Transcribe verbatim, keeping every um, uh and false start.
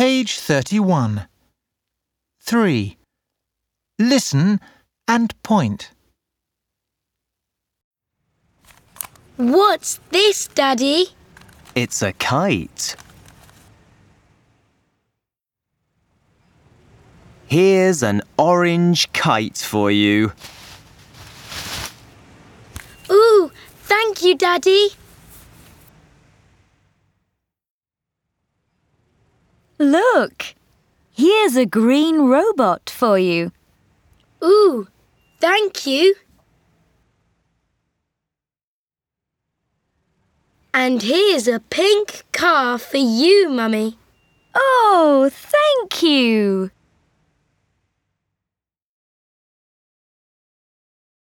Page thirty-one. three. Listen and point. What's this, Daddy? It's a kite. Here's an orange kite for you. Ooh, thank you, Daddy. Look, here's a green robot for you. Ooh, thank you. And here's a pink car for you, Mummy. Oh, thank you.